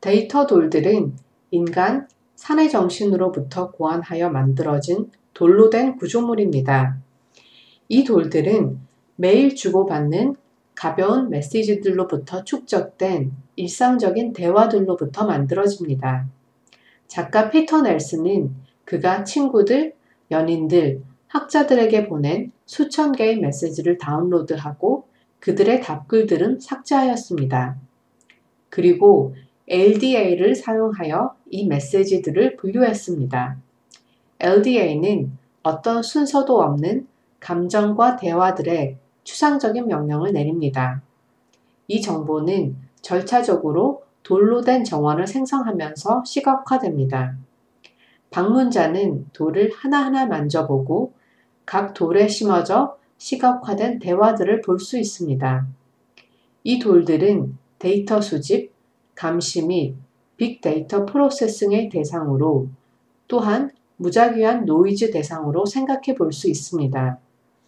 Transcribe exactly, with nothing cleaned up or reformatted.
데이터 돌들은 인간, 사내 정신으로부터 고안하여 만들어진 돌로 된 구조물입니다. 이 돌들은 매일 주고받는 가벼운 메시지들로부터 축적된 일상적인 대화들로부터 만들어집니다. 작가 피터 넬슨은 그가 친구들, 연인들, 학자들에게 보낸 수천 개의 메시지를 다운로드하고 그들의 답글들은 삭제하였습니다. 그리고 엘디에이를 사용하여 이 메시지들을 분류했습니다. 엘디에이는 어떤 순서도 없는 감정과 대화들의 추상적인 명령을 내립니다. 이 정보는 절차적으로 돌로 된 정원을 생성하면서 시각화됩니다. 방문자는 돌을 하나하나 만져보고 각 돌에 심어져 시각화된 대화들을 볼 수 있습니다. 이 돌들은 데이터 수집, 감시 및 빅데이터 프로세싱의 대상으로 또한 무작위한 노이즈 대상으로 생각해 볼 수 있습니다.